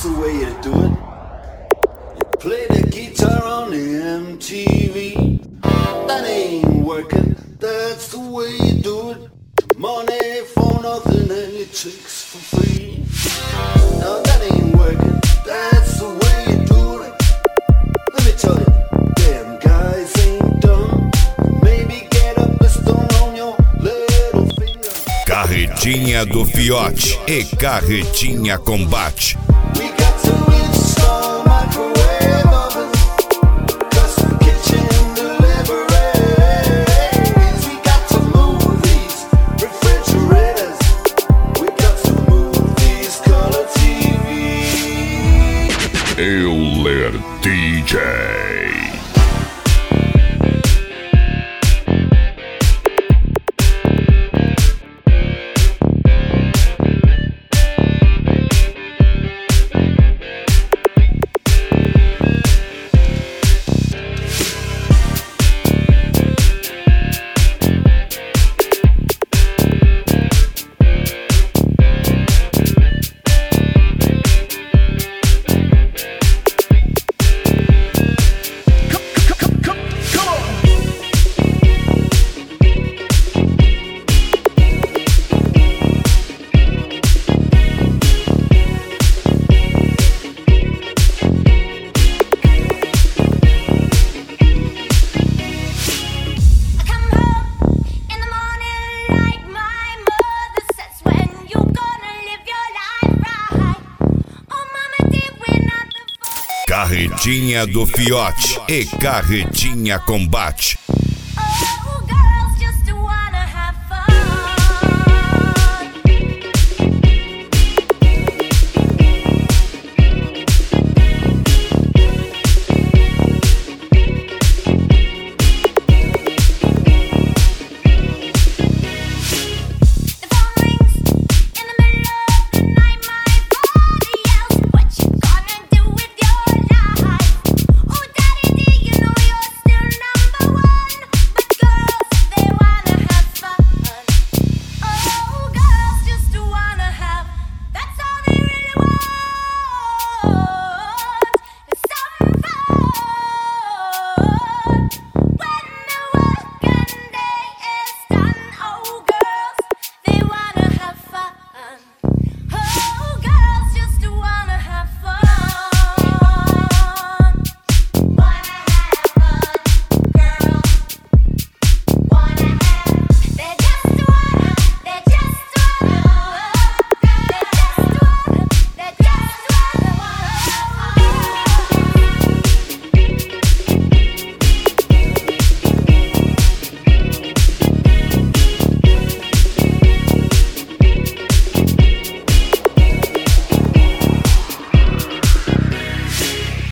the way you do it. You play the guitar on the MTV. That ain't working, that's the way you do it. Money for nothing and your chicks for free. No, that ain't working, that's the way you do it. Let me tell you, damn guys ain't dumb. Maybe get a pistol on your little finger. Carretinha do Fiote e Carretinha Combate. We got to install microwave ovens, custom kitchen deliveries. We got to move these refrigerators. We got to move these color TVs. Euler DJ. Carretinha do Fiote e Carretinha Combate.